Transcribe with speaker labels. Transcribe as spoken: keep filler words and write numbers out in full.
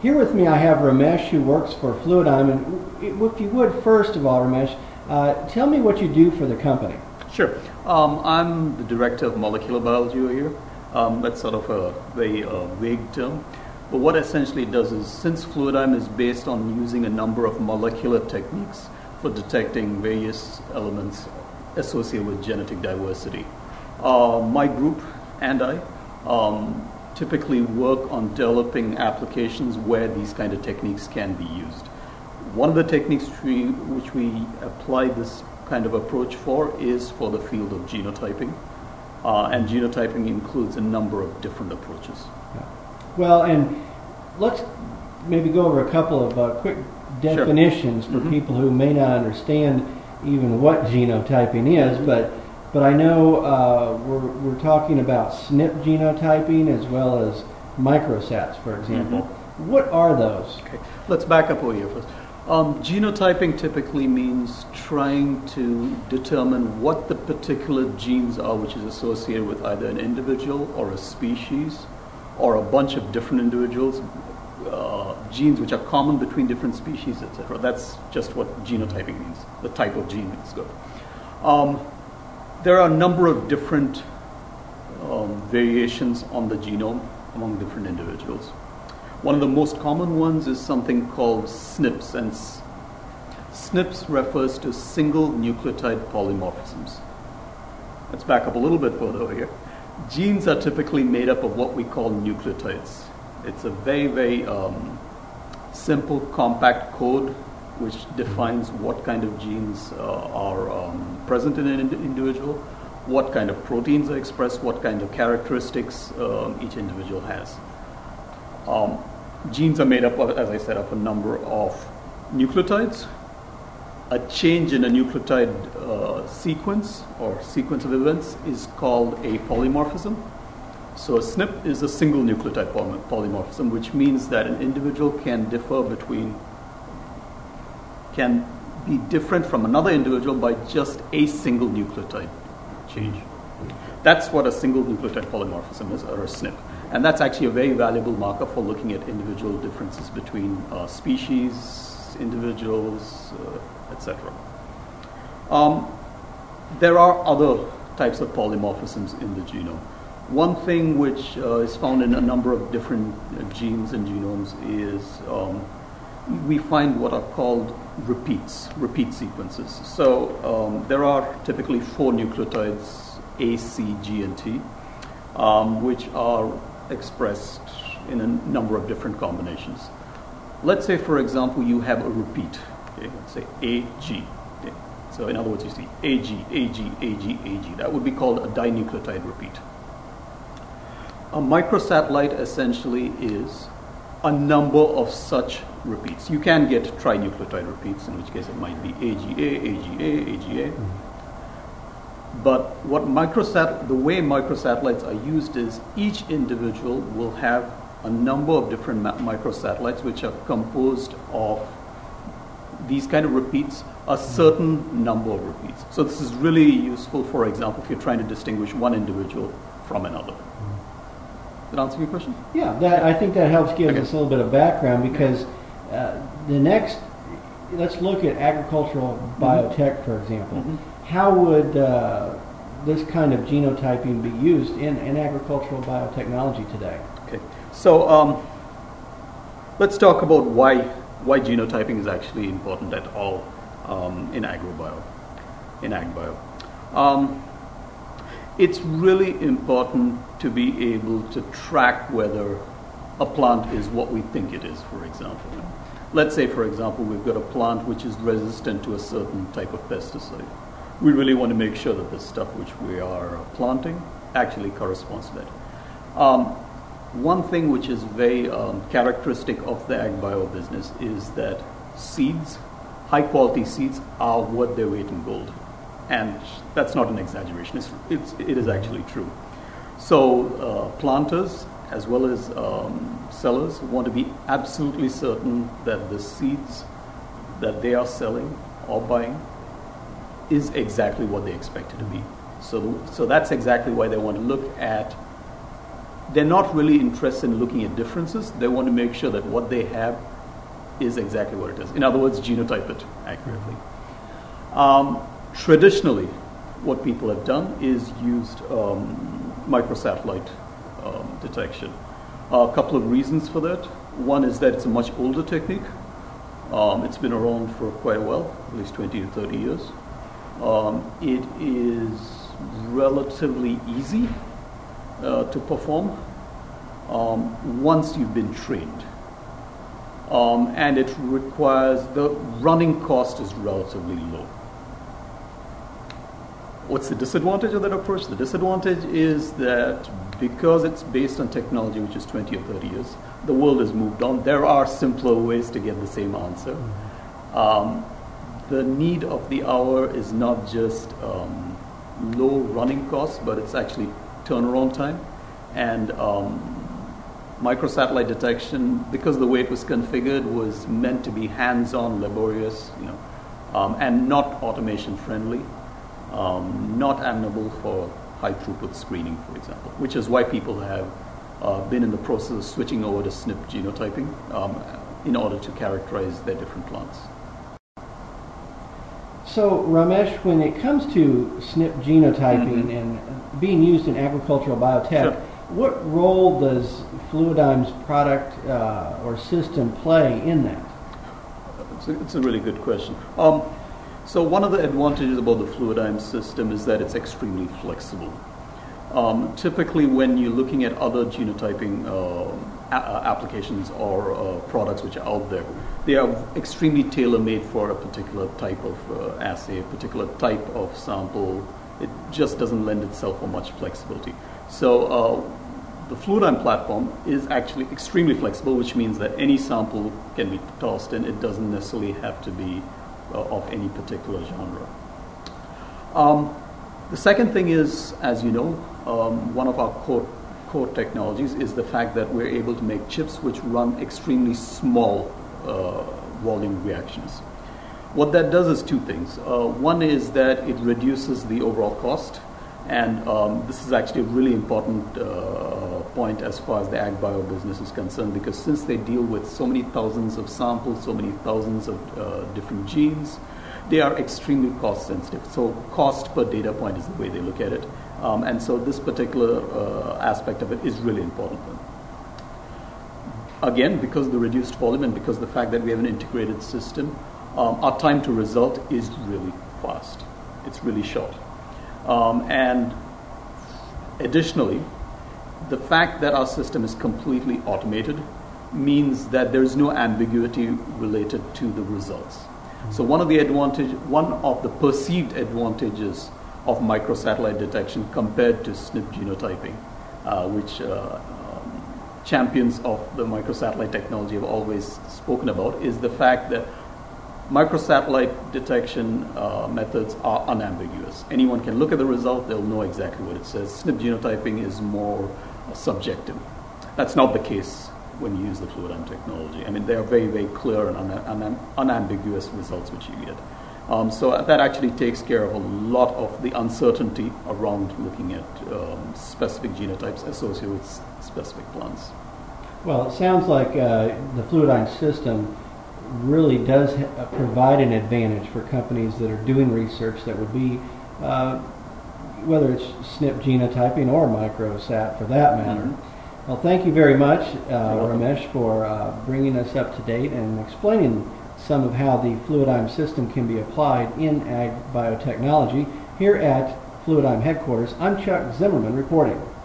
Speaker 1: here with me I have Ramesh, who works for Fluidigm. And if you would, first of all, Ramesh, uh, tell me what you do for the company.
Speaker 2: Sure. Um, I'm the director of molecular biology over here. Um, that's sort of a very uh, vague term. But what essentially it does is, since Fluidigm is based on using a number of molecular techniques for detecting various elements associated with genetic diversity, uh, my group and I um, typically work on developing applications where these kind of techniques can be used. One of the techniques we, which we apply this kind of approach for is for the field of genotyping. Uh, and genotyping includes a number of different approaches.
Speaker 1: Yeah. Well, and let's maybe go over a couple of uh, quick definitions sure. for mm-hmm. people who may not understand even what genotyping is, but but I know uh, we're, we're talking about S N P genotyping as well as microsats, for example. Mm-hmm. What are those?
Speaker 2: Okay, let's back up over here first. Um, genotyping typically means trying to determine what the particular genes are which is associated with either an individual or a species or a bunch of different individuals, uh, genes which are common between different species, et cetera. That's just what genotyping means, the type of gene is good. Um, there are a number of different um, variations on the genome among different individuals. One of the most common ones is something called S N Ps, and S N Ps refers to single nucleotide polymorphisms. Let's back up a little bit further over here. Genes are typically made up of what we call nucleotides. It's a very, very um, simple, compact code which defines what kind of genes uh, are um, present in an ind- individual, what kind of proteins are expressed, what kind of characteristics um, each individual has. Um, Genes are made up of, as I said, of a number of nucleotides. A change in a nucleotide uh, sequence or sequence of events is called a polymorphism. So a S N P is a single nucleotide poly- polymorphism, which means that an individual can differ between, can be different from another individual by just a single nucleotide change. That's what a single nucleotide polymorphism is, or a S N P. And that's actually a very valuable marker for looking at individual differences between uh, species, individuals, uh, et cetera. Um, there are other types of polymorphisms in the genome. One thing which uh, is found in a number of different uh, genes and genomes is um, we find what are called repeats, repeat sequences. So um, there are typically four nucleotides, A, C, G, and T, um, which are expressed in a number of different combinations. Let's say, for example, you have a repeat. Okay, let's say A G. Okay. So in other words, you see A G, A G, A G, A G. That would be called a dinucleotide repeat. A microsatellite essentially is a number of such repeats. You can get trinucleotide repeats, in which case it might be A G A, A G A, A G A. Mm-hmm. But what microsat- the way microsatellites are used is each individual will have a number of different ma- microsatellites which are composed of these kind of repeats, a certain number of repeats. So this is really useful, for example, if you're trying to distinguish one individual from another. Does that answer your question?
Speaker 1: Yeah, that, I think that helps give
Speaker 2: okay.
Speaker 1: us a little bit of background because uh, the next, let's look at agricultural biotech, mm-hmm. for example. Mm-hmm. How would uh, this kind of genotyping be used in, in agricultural biotechnology today? Okay,
Speaker 2: so um, let's talk about why why genotyping is actually important at all um, in agrobio, in agbio. Um, it's really important to be able to track whether a plant is what we think it is, for example. Let's say, for example, we've got a plant which is resistant to a certain type of pesticide. We really want to make sure that the stuff which we are planting actually corresponds to that. Um, one thing which is very um, characteristic of the agbio business is that seeds, high quality seeds, are worth their weight in gold. And that's not an exaggeration, it's, it's, it is actually true. So uh, planters as well as um, sellers want to be absolutely certain that the seeds that they are selling or buying is exactly what they expect it to be. So, so that's exactly why they want to look at they're not really interested in looking at differences. They want to make sure that what they have is exactly what it is. In other words, genotype it accurately. Um, traditionally, what people have done is used um, microsatellite um, detection. Uh, a couple of reasons for that. One is that it's a much older technique. Um, it's been around for quite a while, at least twenty to thirty years. Um, it is relatively easy uh, to perform um, once you've been trained. Um, and it requires, the running cost is relatively low. What's the disadvantage of that approach? The disadvantage is that because it's based on technology which is twenty or thirty years, the world has moved on. There are simpler ways to get the same answer. Um, the need of the hour is not just um, low running costs, but it's actually turnaround time. And um, microsatellite detection, because the way it was configured, was meant to be hands-on, laborious, you know, um, and not automation friendly. Um, not amenable for high throughput screening, for example, which is why people have uh, been in the process of switching over to S N P genotyping um, in order to characterize their different plants.
Speaker 1: So, Ramesh, when it comes to S N P genotyping
Speaker 2: Mm-hmm.
Speaker 1: and being used in agricultural biotech,
Speaker 2: Sure.
Speaker 1: what role does Fluidigm's product uh, or system play in that?
Speaker 2: It's a, it's a really good question. Um, So one of the advantages about the Fluidigm system is that it's extremely flexible. Um, typically, when you're looking at other genotyping uh, a- applications or uh, products which are out there, they are extremely tailor-made for a particular type of uh, assay, a particular type of sample. It just doesn't lend itself for much flexibility. So uh, the Fluidigm platform is actually extremely flexible, which means that any sample can be tossed in. It doesn't necessarily have to be uh, of any particular genre. Um, the second thing is, as you know, um, one of our core, core technologies is the fact that we're able to make chips which run extremely small uh, volume reactions. What that does is two things. Uh, one is that it reduces the overall cost, and um, this is actually a really important uh, point as far as the ag bio business is concerned, because since they deal with so many thousands of samples, so many thousands of uh, different genes, they are extremely cost sensitive. So cost per data point is the way they look at it. Um, and so this particular uh, aspect of it is really important. Again, because of the reduced volume and because of the fact that we have an integrated system, um, our time to result is really fast. It's really short. Um, and additionally, the fact that our system is completely automated means that there is no ambiguity related to the results. So one of the advantage, one of the perceived advantages of microsatellite detection compared to S N P genotyping, uh, which uh, um, champions of the microsatellite technology have always spoken about, is the fact that microsatellite detection uh, methods are unambiguous. Anyone can look at the result, they'll know exactly what it says. S N P genotyping is more uh, subjective. That's not the case when you use the Fluidigm technology. I mean, they are very, very clear and un- un- unambiguous results which you get. Um, so that actually takes care of a lot of the uncertainty around looking at um, specific genotypes associated with s- specific plants.
Speaker 1: Well, it sounds like uh, the Fluidigm system really does ha- provide an advantage for companies that are doing research that would be, uh, whether it's S N P genotyping or microsat for that matter.
Speaker 2: Mm-hmm.
Speaker 1: Well, thank you very much, uh, Ramesh, for uh, bringing us up to date and explaining some of how the Fluidigm system can be applied in ag biotechnology. Here at Fluidigm headquarters, I'm Chuck Zimmerman reporting.